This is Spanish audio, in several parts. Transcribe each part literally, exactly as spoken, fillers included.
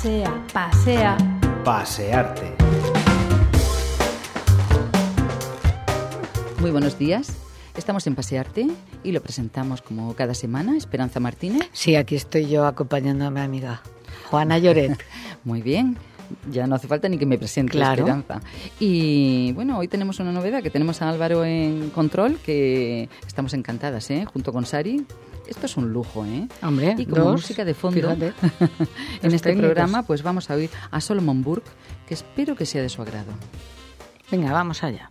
Pasea, pasea. Pasearte. Muy buenos días. Estamos en Pasearte y lo presentamos como cada semana, Esperanza Martínez. Sí, aquí estoy yo acompañando a mi amiga Juana Lloret. Muy bien. Ya no hace falta ni que me presente, claro. Esperanza. Y bueno, hoy tenemos una novedad, que tenemos a Álvaro en control, que estamos encantadas, ¿eh? Junto con Sari. Esto es un lujo, ¿eh? Hombre, y como dos, música de fondo, en este técnicos. programa, pues vamos a oír a Solomon Burke, que espero que sea de su agrado. Venga, vamos allá.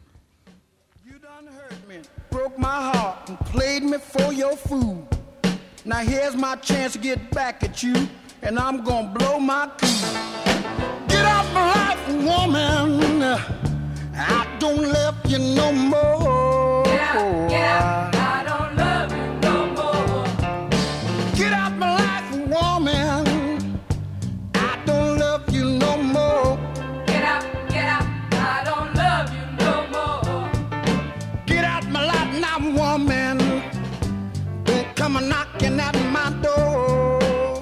Broke my heart and played me for your food. Now here's my chance to get back at you, and I'm gonna blow my cool. Get off my life, woman. I don't love you no more. Get out, get out. I don't love you no more. Get out my life, woman. I don't love you no more. Get out, get out. I don't love you no more. Get out my life now, woman. Don't come a knocking at my door.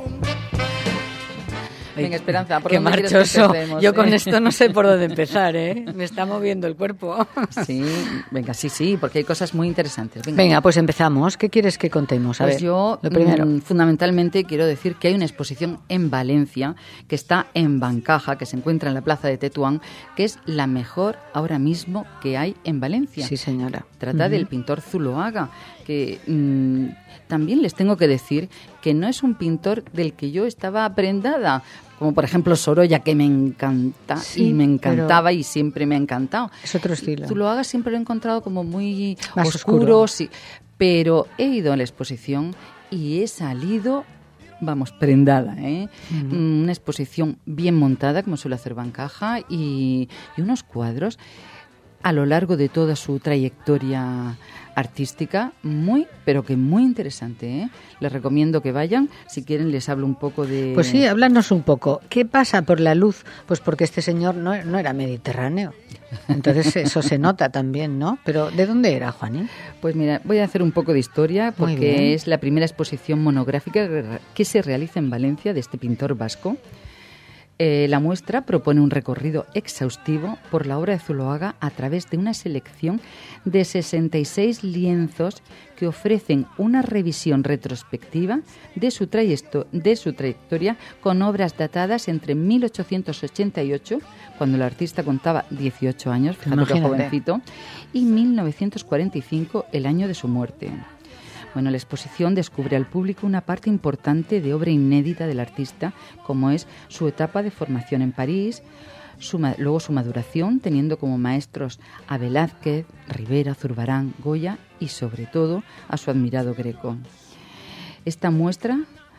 Venga, Esperanza, ¿por Qué dónde quieres que marchoso. empecemos, Yo eh? con esto no sé por dónde empezar, ¿eh? Me está moviendo el cuerpo. Sí, venga, sí, sí, porque hay cosas muy interesantes. Venga, Venga, pues empezamos. ¿Qué quieres que contemos? A Pues ver, yo, lo primero. mm, fundamentalmente, quiero decir que hay una exposición en Valencia que está en Bancaja, que se encuentra en la plaza de Tetuán, que es la mejor ahora mismo que hay en Valencia. Sí, señora. Trata Ujú. del pintor Zuloaga, que mmm, también les tengo que decir que no es un pintor del que yo estaba prendada, como por ejemplo Sorolla, que me encanta Sí, y me encantaba pero y siempre me ha encantado. es otro estilo. Zuloaga siempre lo he encontrado como muy Más oscuro, oscuro. sí, pero he ido a la exposición y he salido, vamos, prendada, ¿eh? Ujú. Mm, Una exposición bien montada, como suele hacer Bancaja, y, y unos cuadros a lo largo de toda su trayectoria artística, muy, pero que muy interesante, ¿eh? Les recomiendo que vayan. Si quieren, les hablo un poco de... Pues sí, háblanos un poco. ¿Qué pasa por la luz? Pues porque este señor no, no era mediterráneo. Entonces eso se nota también, ¿no? Pero ¿de dónde era, Juanín? Pues mira, voy a hacer un poco de historia Muy bien. porque es la primera exposición monográfica que se realiza en Valencia de este pintor vasco. Eh, la muestra propone un recorrido exhaustivo por la obra de Zuloaga a través de una selección de sesenta y seis lienzos que ofrecen una revisión retrospectiva de su, trayecto, de su trayectoria con obras datadas entre mil ochocientos ochenta y ocho, cuando el artista contaba dieciocho años, fíjate qué Imagínate. jovencito, y mil novecientos cuarenta y cinco, el año de su muerte. Bueno, la exposición descubre al público una parte importante de obra inédita del artista, como es su etapa de formación en París, su, luego su maduración, teniendo como maestros a Velázquez, Rivera, Zurbarán, Goya y, sobre todo, a su admirado Greco. Esta muestra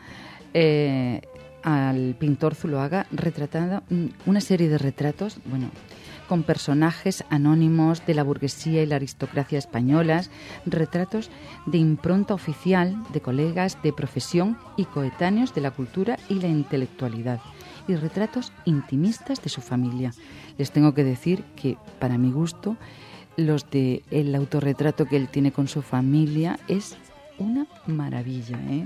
eh, al pintor Zuloaga retratando una serie de retratos, bueno, con personajes anónimos de la burguesía y la aristocracia españolas, retratos de impronta oficial de colegas de profesión y coetáneos de la cultura y la intelectualidad, y retratos intimistas de su familia. Les tengo que decir que, para mi gusto, los de el autorretrato que él tiene con su familia es una maravilla, ¿eh?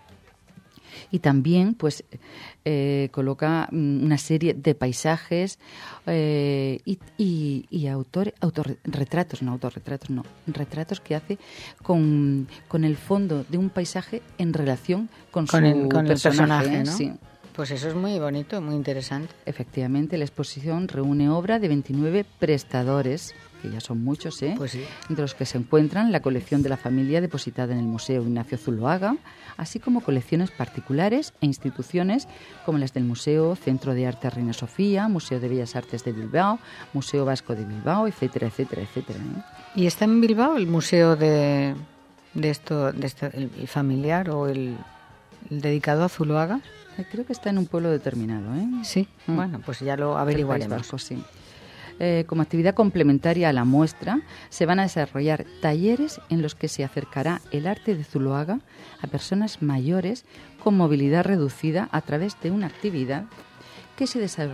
Y también pues eh, coloca una serie de paisajes eh, y, y, y autor, autorretratos, no autorretratos, no, retratos que hace con, con el fondo de un paisaje en relación con, Con, su el, con personaje, el personaje, ¿no? Sí. Pues eso es muy bonito, muy interesante. Efectivamente, la exposición reúne obra de veintinueve prestadores, que ya son muchos, ¿eh? Pues sí. Entre los que se encuentran la colección de la familia depositada en el Museo Ignacio Zuloaga, así como colecciones particulares e instituciones como las del Museo Centro de Arte Reina Sofía, Museo de Bellas Artes de Bilbao, Museo Vasco de Bilbao, etcétera, etcétera, etcétera, ¿eh? ¿Y está en Bilbao el museo de, de esto, de este, el, el familiar o el, el dedicado a Zuloaga? Creo que está en un pueblo determinado, ¿eh? Sí, Mm. bueno, pues ya lo Del País averiguaremos. Vasco, sí. Eh, como actividad complementaria a la muestra, se van a desarrollar talleres en los que se acercará el arte de Zuloaga a personas mayores con movilidad reducida a través de una actividad que se, desa-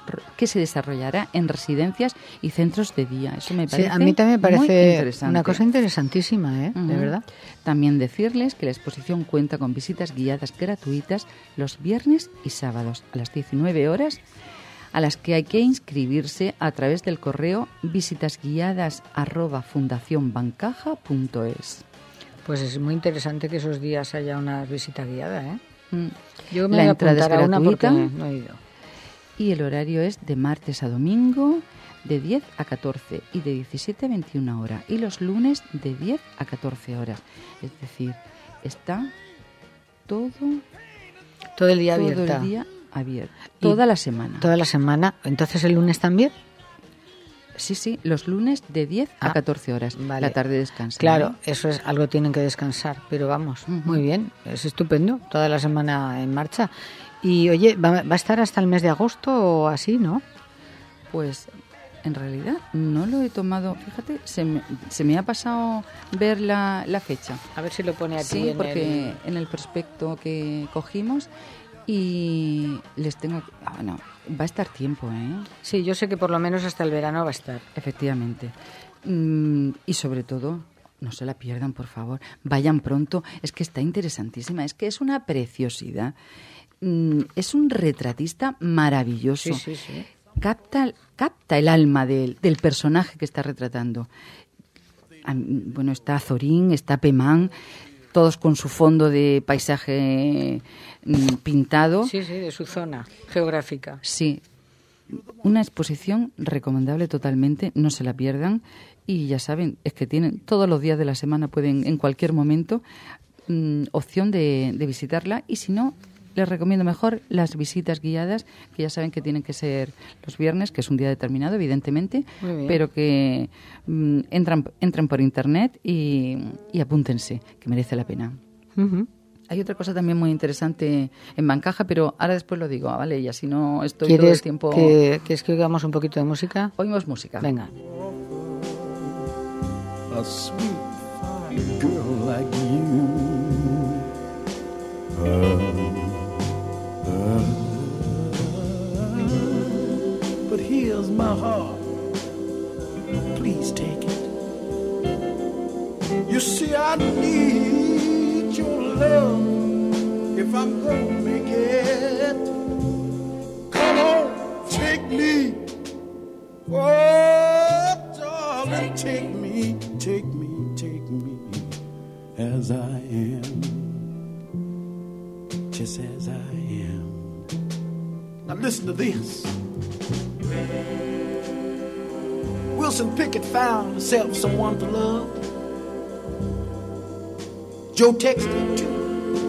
que se desarrollará en residencias y centros de día. Eso me parece Sí, a mí también me muy parece interesante. una cosa interesantísima, ¿eh? Uh-huh. De verdad. También decirles que la exposición cuenta con visitas guiadas gratuitas los viernes y sábados a las diecinueve horas, a las que hay que inscribirse a través del correo visitasguiadas arroba fundación bancaja punto es. Pues es muy interesante que esos días haya una visita guiada, ¿eh? Mm. Yo me La voy a entrada es apuntar a una porque gratuita. no he ido. Y el horario es de martes a domingo de diez a catorce y de diecisiete a veintiuna horas. Y los lunes de diez a catorce horas. Es decir, está todo, Todo el día todo abierta. el día abierto. Y Toda la semana. Toda la semana. Entonces, ¿el lunes también? Sí, sí, los lunes de diez a Ah, catorce horas. vale. La tarde descansa. Claro, ¿eh? eso es algo, tienen que descansar, pero vamos, Ujú. muy bien, es estupendo, toda la semana en marcha. Y oye, ¿va, va a estar hasta el mes de agosto o así, no? Pues en realidad no lo he tomado. Fíjate, se me, se me ha pasado ver la, la fecha. A ver si lo pone aquí Sí, en porque el... en el prospecto que cogimos y les tengo... Ah, bueno, va a estar tiempo, ¿eh? Sí, yo sé que por lo menos hasta el verano va a estar. Efectivamente. Mm, y sobre todo, no se la pierdan, por favor. Vayan pronto. Es que está interesantísima. Es que es una preciosidad. Mm, es un retratista maravilloso. Sí, sí, sí. Capta, capta el alma del, del personaje que está retratando. Am- Bueno, está Zorín, está Pemán, todos con su fondo de paisaje mm, pintado. Sí, sí, de su zona geográfica. Sí, una exposición recomendable totalmente, no se la pierdan. Y ya saben, es que tienen todos los días de la semana, pueden en cualquier momento, mm, opción de, de visitarla. Y si no, les recomiendo mejor las visitas guiadas, que ya saben que tienen que ser los viernes, que es un día determinado, evidentemente, Muy bien. pero que mm, entran, entran por internet y, y apúntense, que merece la pena. Ujú. Hay otra cosa también muy interesante en Bancaja, pero ahora después lo digo, ¿vale? Y así no estoy todo el ¿Quieres tiempo... que, ¿Quieres que oigamos un poquito de música? Oímos música. Venga. A sweet, fine girl like you. But here's my heart, please take it. You see, I need your love if I'm gonna make it. Come on, take me. Oh, darling, take me, take me, take me as I am, just as I am. Now listen to this. Wilson Pickett found himself someone to love. Joe texted too.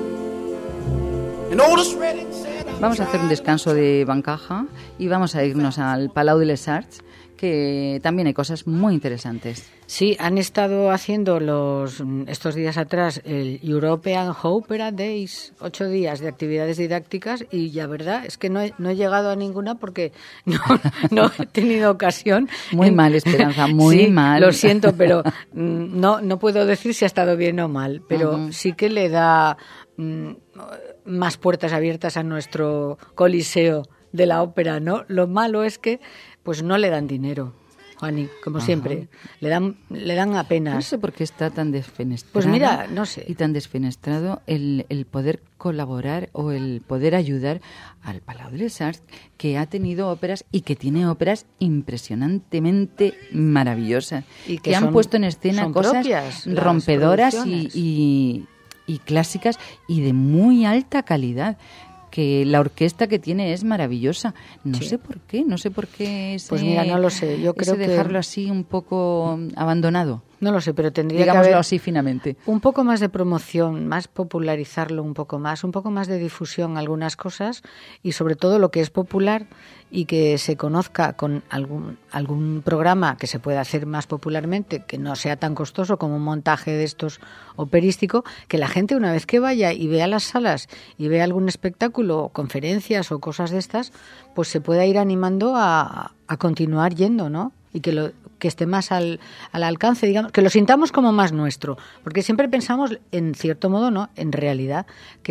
And Otis Redding said, Vamos a hacer un descanso de Bancaja y vamos a irnos al Palau de les Arts, que también hay cosas muy interesantes. Sí, han estado haciendo los estos días atrás el European Opera Days, ocho días de actividades didácticas, y la verdad es que no he, no he llegado a ninguna porque no, no he tenido ocasión. Muy mal, Esperanza, muy Sí, mal. Lo siento, pero mm, no, no puedo decir si ha estado bien o mal, pero Ujú. sí que le da mm, más puertas abiertas a nuestro coliseo de la ópera, ¿no? Lo malo es que pues no le dan dinero, Juani, como Ajá. siempre. Le dan, le dan No apenas. sé por qué está tan desfenestrado. Pues mira, no sé. Y tan desfenestrado el, el poder colaborar o el poder ayudar al Palau de les Arts, que ha tenido óperas y que tiene óperas impresionantemente maravillosas. Y que han son- puesto en escena son cosas propias las rompedoras y, producciones. y, y clásicas y de muy alta calidad. Que la orquesta que tiene es maravillosa. No Sí. sé por qué, no sé por qué ese, Pues mira, no lo sé. Yo creo ese que- dejarlo así un poco abandonado. No lo sé, pero tendría que Digámoslo haber así finamente. un poco más de promoción, más popularizarlo un poco más, un poco más de difusión algunas cosas y sobre todo lo que es popular y que se conozca con algún algún programa que se pueda hacer más popularmente, que no sea tan costoso como un montaje de estos operístico, que la gente una vez que vaya y vea las salas y vea algún espectáculo, o conferencias o cosas de estas, pues se pueda ir animando a, a continuar yendo, ¿no? Y que lo que esté más al, al alcance, digamos, que lo sintamos como más nuestro, porque siempre pensamos, en cierto modo, ¿no? En realidad, que es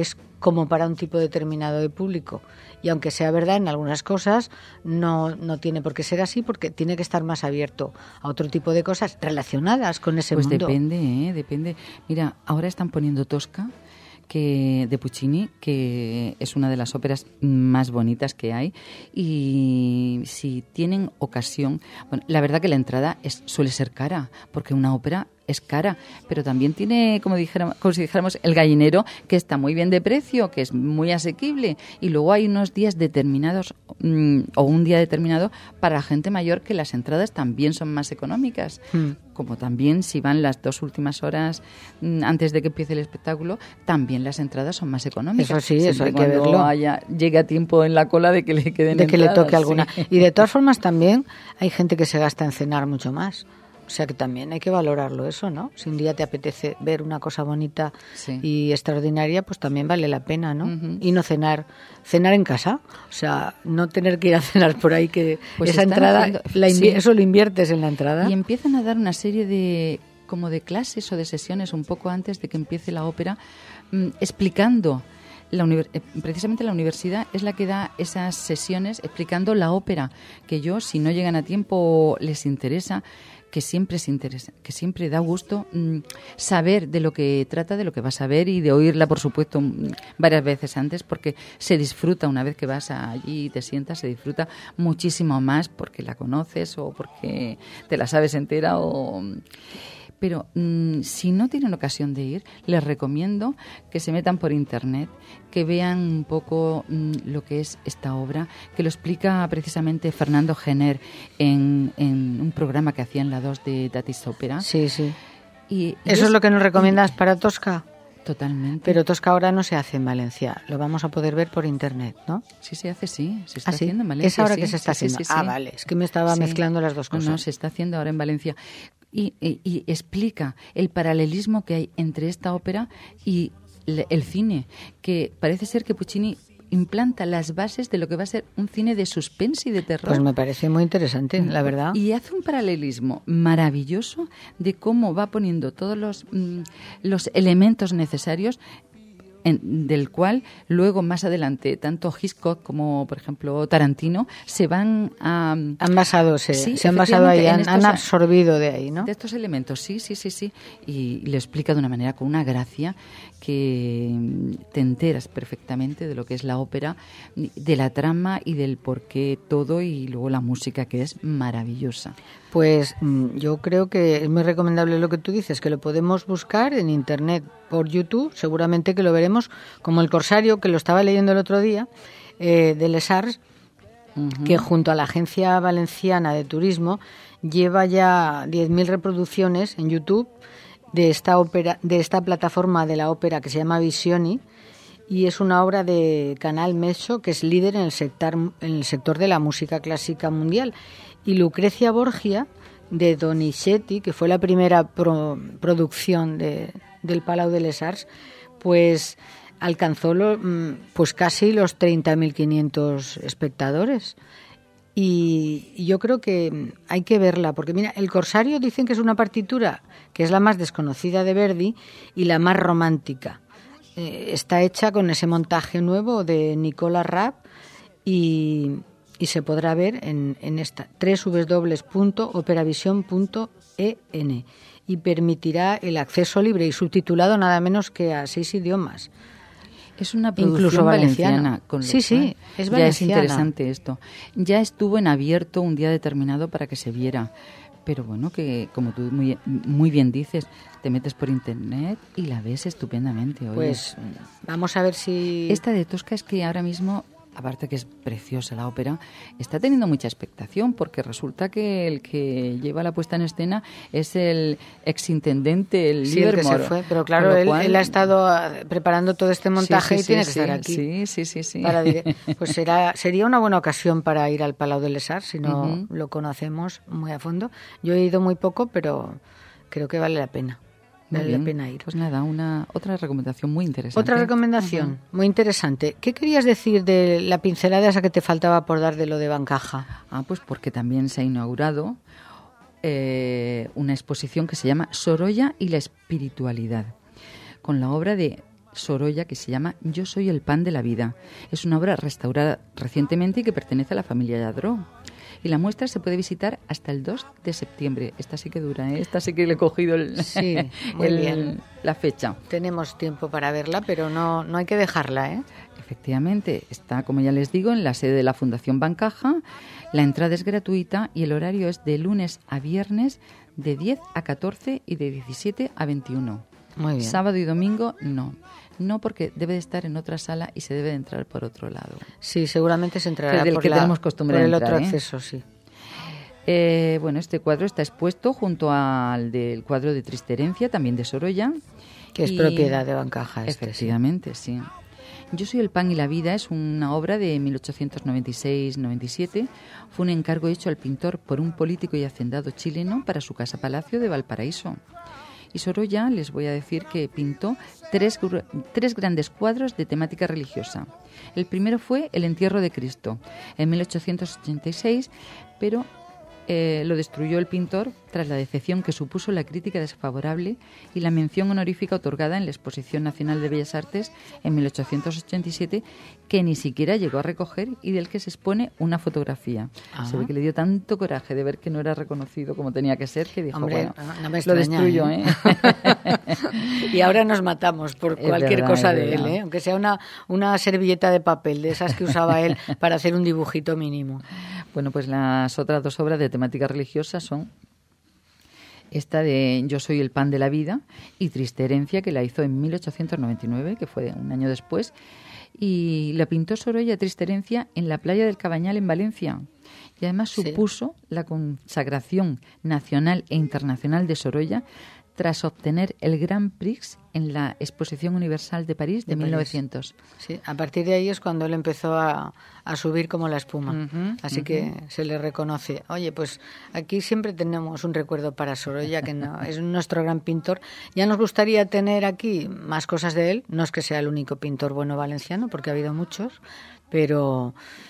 como para un tipo determinado de público. Y aunque sea verdad en algunas cosas, no, no tiene por qué ser así, porque tiene que estar más abierto a otro tipo de cosas relacionadas con ese pues mundo. Pues depende, ¿eh? Depende. Mira, ahora están poniendo Tosca, que de Puccini, que es una de las óperas más bonitas que hay, y si tienen ocasión, bueno, la verdad que la entrada es, suele ser cara, porque una ópera es cara, pero también tiene, como dijéramos, como si dijéramos, el gallinero, que está muy bien de precio, que es muy asequible, y luego hay unos días determinados mmm, o un día determinado para la gente mayor, que las entradas también son más económicas, mm. como también si van las dos últimas horas mmm, antes de que empiece el espectáculo, también las entradas son más económicas. Eso sí, eso hay que verlo. Haya, llegue a tiempo en la cola de que le queden de entradas, que le toque alguna. Sí. Y de todas formas también hay gente que se gasta en cenar mucho más. O sea que también hay que valorarlo eso, ¿no? Si un día te apetece ver una cosa bonita sí. y extraordinaria, pues también vale la pena, ¿no? Uh-huh. Y no cenar, cenar en casa, o sea, no tener que ir a cenar por ahí, que pues esa entrada, haciendo, la invi- sí. eso lo inviertes en la entrada. Y empiezan a dar una serie de, como de clases o de sesiones un poco antes de que empiece la ópera, mmm, explicando. La univers- precisamente la universidad es la que da esas sesiones explicando la ópera, que yo, si no llegan a tiempo o les interesa, que siempre es interesa, que siempre da gusto mmm, saber de lo que trata, de lo que vas a ver y de oírla, por supuesto, mmm, varias veces antes, porque se disfruta una vez que vas allí y te sientas, se disfruta muchísimo más porque la conoces o porque te la sabes entera o... Pero mmm, si no tienen ocasión de ir, les recomiendo que se metan por internet, que vean un poco mmm, lo que es esta obra, que lo explica precisamente Fernando Gener en, en un programa que hacía en la dos de Datis Ópera. Sí, sí. Y, y ¿Eso es, es lo que nos recomiendas y, para Tosca? Totalmente. Pero Tosca ahora no se hace en Valencia, lo vamos a poder ver por internet, ¿no? Sí, se hace, sí, se está ¿Ah, sí? haciendo en Valencia. Es ahora sí, que se está sí, haciendo. Sí, sí, ah, sí. vale, es que me estaba sí. mezclando las dos cosas. No, no, se está haciendo ahora en Valencia. Y, y, y explica el paralelismo que hay entre esta ópera y el cine, que parece ser que Puccini implanta las bases de lo que va a ser un cine de suspense y de terror. Pues me parece muy interesante, la verdad. Y hace un paralelismo maravilloso de cómo va poniendo todos los, mm, los elementos necesarios, En, del cual luego más adelante tanto Hitchcock como por ejemplo Tarantino se van a han basado se, sí, se han basado ahí han, estos, han absorbido de ahí, ¿no? De estos elementos, sí, sí, sí, sí, y, y lo explica de una manera con una gracia que te enteras perfectamente de lo que es la ópera, de la trama y del porqué todo, y luego la música, que es maravillosa. Pues yo creo que es muy recomendable lo que tú dices, que lo podemos buscar en internet, por YouTube, seguramente que lo veremos, como El Corsario, que lo estaba leyendo el otro día, eh, de Les Arts, uh-huh. que junto a la Agencia Valenciana de Turismo lleva ya diez mil reproducciones en YouTube de esta ópera, de esta plataforma de la ópera que se llama Visioni, y es una obra de Canal Messo, que es líder en el sector, en el sector de la música clásica mundial. Y Lucrecia Borgia, de Donizetti, que fue la primera pro, producción de, del Palau de les Arts, pues alcanzó lo, pues casi los treinta mil quinientos espectadores. Y, y yo creo que hay que verla, porque mira, El Corsario dicen que es una partitura que es la más desconocida de Verdi y la más romántica. Eh, está hecha con ese montaje nuevo de Nicola Rapp y... y se podrá ver en, en esta doble u doble u doble u punto operavision punto e n y permitirá el acceso libre y subtitulado nada menos que a seis idiomas. Es una producción incluso valenciana. Con sí, sí, es valenciana. Ya es interesante esto. Ya estuvo en abierto un día determinado para que se viera. Pero bueno, que como tú muy, muy bien dices, te metes por internet y la ves estupendamente. Oye. Pues vamos a ver si... Esta de Tosca es que ahora mismo, aparte que es preciosa la ópera, está teniendo mucha expectación, porque resulta que el que lleva la puesta en escena es el exintendente, el sí, el que se fue, pero claro, él, cual... él ha estado preparando todo este montaje sí, sí, y tiene sí, que estar aquí. Sí, sí, sí, sí. Para, pues será, sería una buena ocasión para ir al Palau de les Arts, si no uh-huh. lo conocemos muy a fondo. Yo he ido muy poco, pero creo que vale la pena. Vale la pena ir. Pues nada, una otra recomendación muy interesante. Otra recomendación uh-huh. muy interesante. ¿Qué querías decir de la pincelada esa que te faltaba por dar de lo de Bancaja? Ah, pues porque también se ha inaugurado eh, una exposición que se llama Sorolla y la espiritualidad, con la obra de Sorolla que se llama Yo soy el pan de la vida. Es una obra restaurada recientemente y que pertenece a la familia Lladró. Y la muestra se puede visitar hasta el dos de septiembre. Esta sí que dura, ¿eh? Esta sí que le he cogido el, sí, muy el, bien. la fecha. Tenemos tiempo para verla, pero no, no hay que dejarla, ¿eh? Efectivamente, está, como ya les digo, en la sede de la Fundación Bancaja. La entrada es gratuita y el horario es de lunes a viernes de diez a catorce y de diecisiete a veintiuno. Muy bien. Sábado y domingo no. No, porque debe de estar en otra sala y se debe de entrar por otro lado. Sí, seguramente se entrará del por, que la, tenemos costumbre por el de entrar, otro ¿eh? acceso, sí. Eh, bueno, este cuadro está expuesto junto al del cuadro de Triste Herencia, también de Sorolla. Que es y, propiedad de Bancaja. Este, efectivamente, sí. sí. Yo soy el pan y la vida es una obra de mil ochocientos noventa y seis noventa y siete. Fue un encargo hecho al pintor por un político y hacendado chileno para su casa-palacio de Valparaíso. Y Sorolla, les voy a decir que pintó tres, tres grandes cuadros de temática religiosa. El primero fue El entierro de Cristo, en mil ochocientos ochenta y seis, pero eh, lo destruyó el pintor tras la decepción que supuso la crítica desfavorable y la mención honorífica otorgada en la Exposición Nacional de Bellas Artes en mil ochocientos ochenta y siete, que ni siquiera llegó a recoger y del que se expone una fotografía. Ajá. Se ve que le dio tanto coraje de ver que no era reconocido como tenía que ser, que dijo, Hombre, bueno, no me lo destruyo, ¿eh? ¿eh? Y ahora nos matamos por Es cualquier verdad, cosa es de verdad. él, ¿eh? Aunque sea una, una servilleta de papel, de esas que usaba él para hacer un dibujito mínimo. Bueno, pues las otras dos obras de temática religiosa son esta de Yo soy el pan de la vida y Triste Herencia, que la hizo en mil ochocientos noventa y nueve, que fue un año después, y la pintó Sorolla, Triste Herencia, en la playa del Cabañal en Valencia. Y además Sí. supuso la consagración nacional e internacional de Sorolla tras obtener el Grand Prix en la Exposición Universal de París de, De mil París. novecientos. Sí, a partir de ahí es cuando él empezó a, a subir como la espuma. Ujú, Así ujú. que se le reconoce. Oye, pues aquí siempre tenemos un recuerdo para Sorolla, que no, es nuestro gran pintor. Ya nos gustaría tener aquí más cosas de él. No es que sea el único pintor bueno valenciano, porque ha habido muchos, pero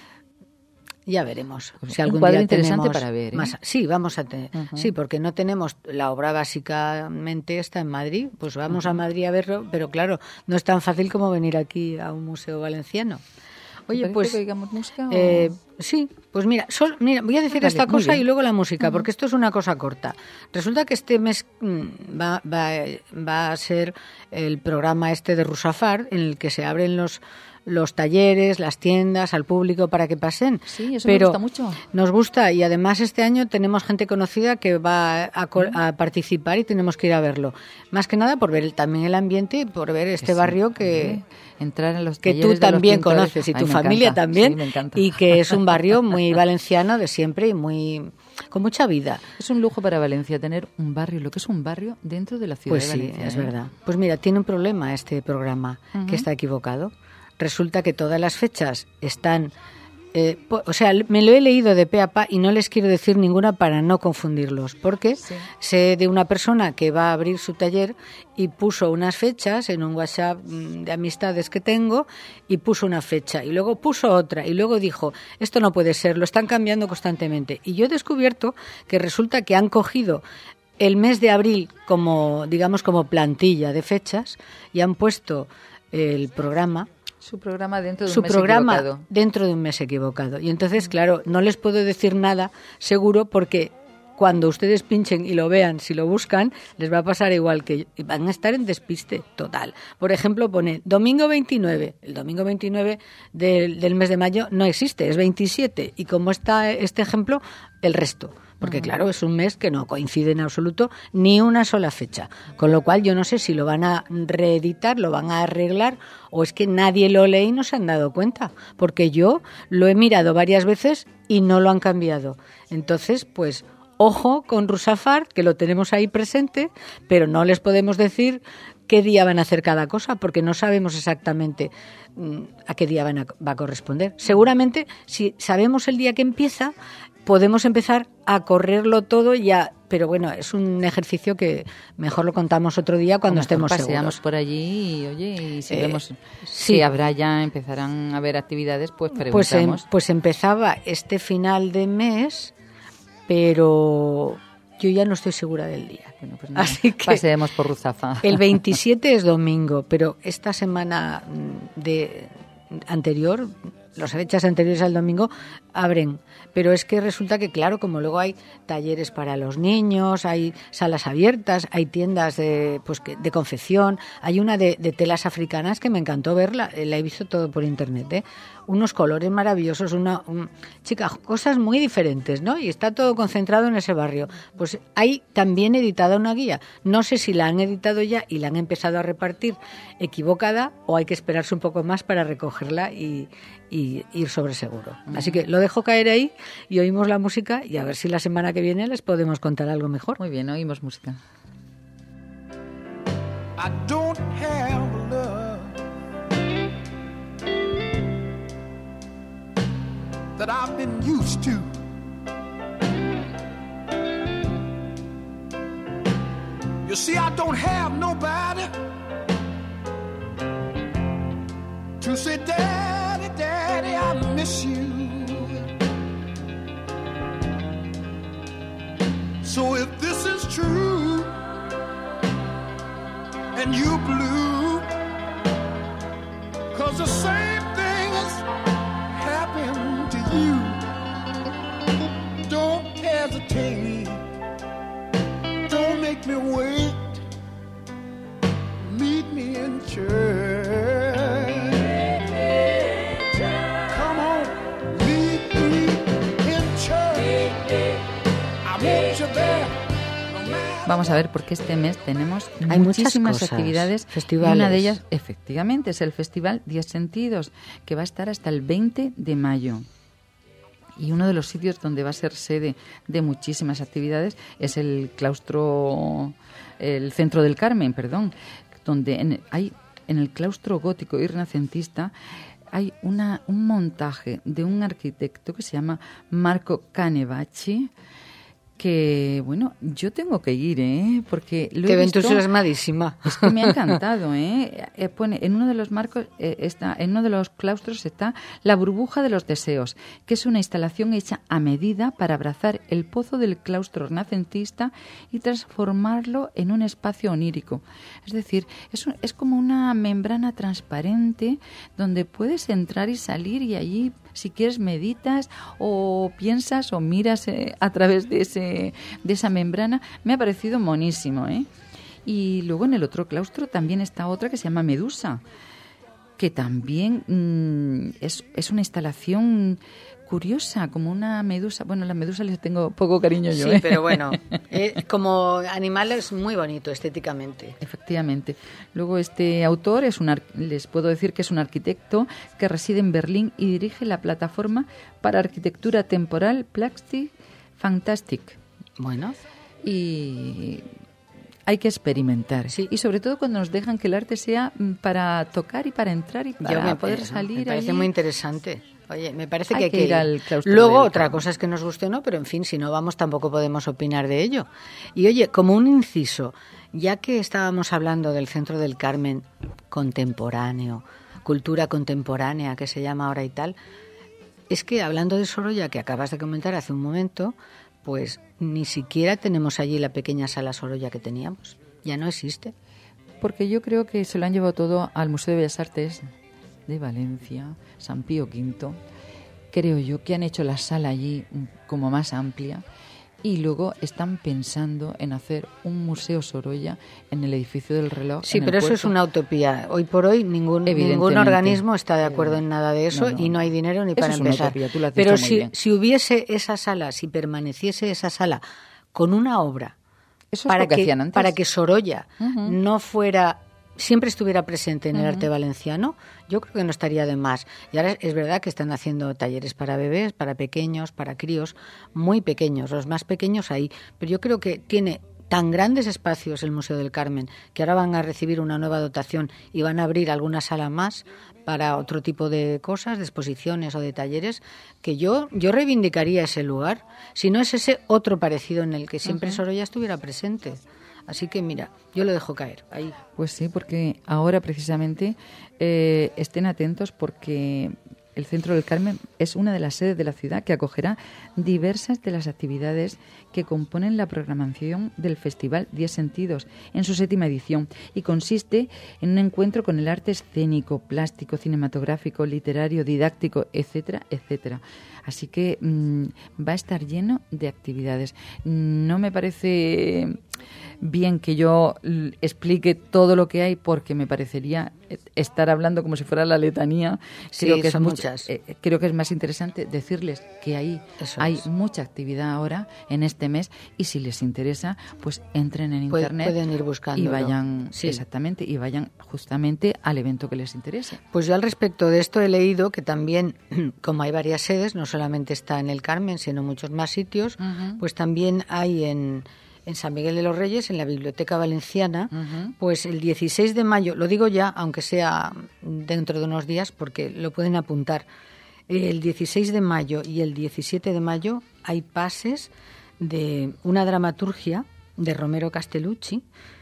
ya veremos. Pues si un algún cuadro día interesante tenemos para ver, ¿eh? más- sí, vamos a tener. Ujú. Sí, porque no tenemos la obra básicamente está en Madrid. Pues vamos a Madrid a verlo, pero claro, no es tan fácil como venir aquí a un museo valenciano. Oye, parece pues que oigamos música o- eh, sí, pues mira, sol- mira, voy a decir Vale, esta muy cosa bien. y luego la música, porque esto es una cosa corta. Resulta que este mes mm, va, va, va a ser el programa este de Rusafar, en el que se abren los los talleres, las tiendas al público para que pasen. Sí, eso me Pero gusta mucho. Nos gusta y además este año tenemos gente conocida que va a, co- a participar y tenemos que ir a verlo. Más que nada por ver el- también el ambiente, y por ver este Sí, barrio que hombre, entrar en los que talleres tú de los también pintores. conoces y Ay, tu me familia encanta. también, Sí, me encanta. y que es un barrio muy valenciano de siempre y muy con mucha vida. Es un lujo para Valencia tener un barrio, lo que es un barrio dentro de la ciudad Pues de sí, Valencia. es ¿eh? verdad. Pues mira, tiene un problema este programa, Ujú. que está equivocado. Resulta que todas las fechas están... eh, po- o sea, me lo he leído de pe a pa y no les quiero decir ninguna para no confundirlos, porque Sí. sé de una persona que va a abrir su taller y puso unas fechas en un WhatsApp mm, de amistades que tengo y puso una fecha y luego puso otra y luego dijo, esto no puede ser, lo están cambiando constantemente. Y yo he descubierto que resulta que han cogido el mes de abril como, digamos, como plantilla de fechas y han puesto el programa Su programa dentro de su un mes programa equivocado. dentro de un mes equivocado. Y entonces, claro, no les puedo decir nada seguro porque cuando ustedes pinchen y lo vean, si lo buscan, les va a pasar igual que yo. Y van a estar en despiste total. Por ejemplo, pone domingo veintinueve. El domingo veintinueve del, del mes de mayo no existe, es veintisiete. Y como está este ejemplo, el resto. Porque claro, es un mes que no coincide en absoluto ni una sola fecha. Con lo cual yo no sé si lo van a reeditar, lo van a arreglar o es que nadie lo lee y no se han dado cuenta. Porque yo lo he mirado varias veces y no lo han cambiado. Entonces, pues ojo con Rusafar, que lo tenemos ahí presente, pero no les podemos decir qué día van a hacer cada cosa, porque no sabemos exactamente mm, a qué día van a, va a corresponder. Seguramente, si sabemos el día que empieza, podemos empezar a correrlo todo ya, pero bueno, es un ejercicio que mejor lo contamos otro día cuando O mejor estemos paseamos seguros. por allí y, oye, y si Eh, vemos sí. que habrá ya, empezarán a haber actividades, pues Pues, em- preguntamos. pues empezaba este final de mes, pero yo ya no estoy segura del día. Bueno, pues nada, Así que paseemos por Ruzafa. el veintisiete es domingo, pero esta semana de anterior, las fechas anteriores al domingo, abren. Pero es que resulta que, claro, como luego hay talleres para los niños, hay salas abiertas, hay tiendas de, pues, de confección, hay una de, de telas africanas que me encantó verla, la he visto todo por internet, ¿eh? Unos colores maravillosos, una un, chica, cosas muy diferentes, ¿no? Y está todo concentrado en ese barrio. Pues hay también editada una guía. No sé si la han editado ya y la han empezado a repartir equivocada o hay que esperarse un poco más para recogerla y, y ir sobre seguro. Así que lo dejo caer ahí y oímos la música y a ver si la semana que viene les podemos contar algo mejor. Muy bien, oímos música. I don't have love that I've been used to. You see, I don't have nobody to say, Daddy, Daddy, I miss you. So if this is true and you blue, 'cause the same thing has happened to you, don't hesitate, don't make me wait, meet me in church. Come on, meet me in church. I want you there. Vamos a ver, porque este mes tenemos Hay muchísimas muchas cosas, actividades. festivales. Y una de ellas, efectivamente, es el Festival Diez Sentidos, que va a estar hasta el veinte de mayo. Y uno de los sitios donde va a ser sede de muchísimas actividades es el claustro, el Centro del Carmen, perdón, donde en, hay en el claustro gótico y renacentista hay una, un montaje de un arquitecto que se llama Marco Canevacci, que, bueno, yo tengo que ir, ¿eh? Porque lo Te he ven visto, entusiasmadísima. es que me ha encantado, ¿eh? Eh, pone, en uno de los marcos, eh, está, en uno de los claustros está La burbuja de los deseos, que es una instalación hecha a medida para abrazar el pozo del claustro renacentista y transformarlo en un espacio onírico. Es decir, es, un, es como una membrana transparente donde puedes entrar y salir y allí, si quieres, meditas o piensas o miras eh, a través de ese de esa membrana. Me ha parecido monísimo, ¿eh? Y luego en el otro claustro también está otra que se llama Medusa, que también mmm, es, es una instalación curiosa, como una medusa. Bueno, la medusa les tengo poco cariño yo. Sí, ¿eh? pero bueno, eh, como animal es muy bonito estéticamente. Efectivamente. Luego este autor es un ar- les puedo decir que es un arquitecto que reside en Berlín y dirige la plataforma para arquitectura temporal Plastic Fantastic. Bueno. Y hay que experimentar. Sí. Y sobre todo cuando nos dejan que el arte sea para tocar y para entrar y para Yo me, poder me salir. parece allí. muy interesante. Oye, me parece Hay que hay que que ir al claustro Luego, del otra Carmen. cosa es que nos guste o no, pero en fin, si no vamos tampoco podemos opinar de ello. Y oye, como un inciso, ya que estábamos hablando del Centro del Carmen contemporáneo, cultura contemporánea que se llama ahora y tal, es que hablando de Sorolla, que acabas de comentar hace un momento, pues ni siquiera tenemos allí la pequeña sala Sorolla que teníamos. Ya no existe. Porque yo creo que se lo han llevado todo al Museo de Bellas Artes de Valencia, San Pío Quinto. Creo yo que han hecho la sala allí como más amplia y luego están pensando en hacer un museo Sorolla en el edificio del reloj. Sí, en el pero eso puerto. es una utopía. Hoy por hoy ningún, ningún Evidentemente. organismo está de acuerdo en nada de eso No, no. y no hay dinero ni Eso para es una empezar. utopía, tú lo has Pero dicho muy si, bien. si hubiese esa sala, si permaneciese esa sala con una obra Eso es para lo que, que, hacían antes. para que Sorolla Ujú. no fuera, siempre estuviera presente en el Ujú. arte valenciano, yo creo que no estaría de más. Y ahora es verdad que están haciendo talleres para bebés, para pequeños, para críos, muy pequeños, los más pequeños ahí. Pero yo creo que tiene tan grandes espacios el Museo del Carmen que ahora van a recibir una nueva dotación y van a abrir alguna sala más para otro tipo de cosas, de exposiciones o de talleres, que yo yo reivindicaría ese lugar. Si no es ese, otro parecido en el que siempre Ujú. Sorolla estuviera presente. Así que mira, yo lo dejo caer ahí. Pues sí, porque ahora precisamente eh, estén atentos porque el Centro del Carmen es una de las sedes de la ciudad que acogerá diversas de las actividades que componen la programación del Festival Diez Sentidos en su séptima edición y consiste en un encuentro con el arte escénico, plástico, cinematográfico, literario, didáctico, etcétera, etcétera. Así que mmm, va a estar lleno de actividades. No me parece bien que yo explique todo lo que hay porque me parecería estar hablando como si fuera la letanía. Sí, creo que son es muchas. Eh, creo que es más interesante decirles que ahí Eso hay es. mucha actividad ahora en este mes y si les interesa, pues entren en Pueden, internet pueden ir buscando y vayan sí. exactamente y vayan justamente al evento que les interese. Pues yo al respecto de esto he leído que también, como hay varias sedes, no solamente está en el Carmen, sino muchos más sitios, uh-huh. pues también hay en, en San Miguel de los Reyes, en la Biblioteca Valenciana, uh-huh. pues el dieciséis de mayo, lo digo ya, aunque sea dentro de unos días, porque lo pueden apuntar, el dieciséis de mayo y el diecisiete de mayo hay pases de una dramaturgia de Romero Castellucci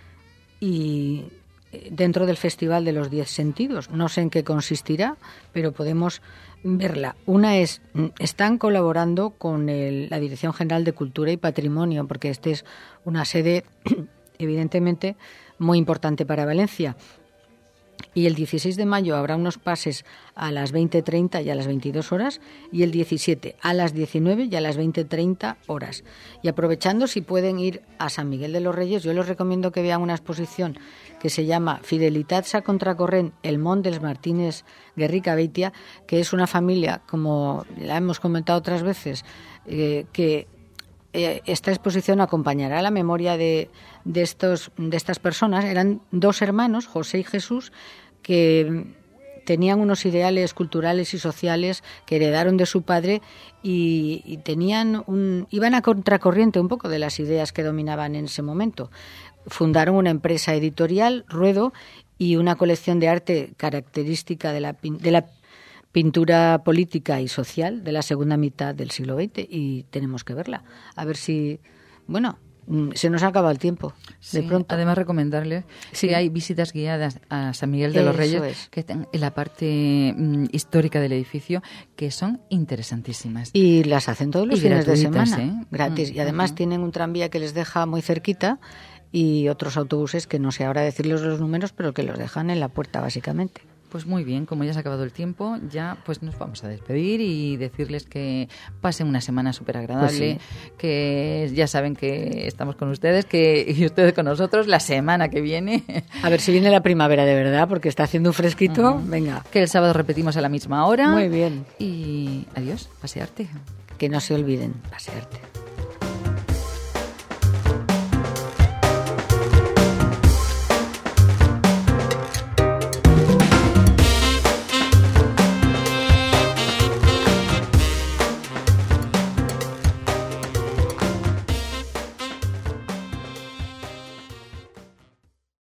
y dentro del Festival de los Diez Sentidos. No sé en qué consistirá, pero podemos verla. Una es, están colaborando con el, la Dirección General de Cultura y Patrimonio, porque esta es una sede evidentemente muy importante para Valencia. Y el dieciséis de mayo habrá unos pases a las veinte treinta y a las veintidós horas y el diecisiete a las diecinueve y a las veinte treinta horas. Y aprovechando, si pueden ir a San Miguel de los Reyes, yo les recomiendo que vean una exposición que se llama Fidelitats a contracorrent, el Món dels Martínez Guerrica Beitia, que es una familia, como la hemos comentado otras veces, eh, que eh, esta exposición acompañará la memoria de, de, estos, de estas personas. Eran dos hermanos, José y Jesús, que tenían unos ideales culturales y sociales que heredaron de su padre y, y tenían un, iban a contracorriente un poco de las ideas que dominaban en ese momento. Fundaron una empresa editorial, Ruedo, y una colección de arte característica de la, de la pintura política y social de la segunda mitad del siglo veinte, y tenemos que verla. A ver si, bueno, se nos ha acabado el tiempo, sí, de pronto. Además, recomendarles sí. que hay visitas guiadas a San Miguel de Eso los Reyes es. que están en la parte mm, histórica del edificio, que son interesantísimas. Y las hacen todos los y fines de semana, ¿eh? gratis. Mm, y además uh-huh. tienen un tranvía que les deja muy cerquita y otros autobuses que no sé ahora decirles los números, pero que los dejan en la puerta, básicamente. Pues muy bien, como ya se ha acabado el tiempo, ya pues nos vamos a despedir y decirles que pasen una semana súper agradable, pues sí. que ya saben que estamos con ustedes, que y ustedes con nosotros la semana que viene. A ver si viene la primavera de verdad, porque está haciendo un fresquito. Uh-huh. Venga. Que el sábado repetimos a la misma hora. Muy bien. Y adiós, pasearte. Que no se olviden, pasearte.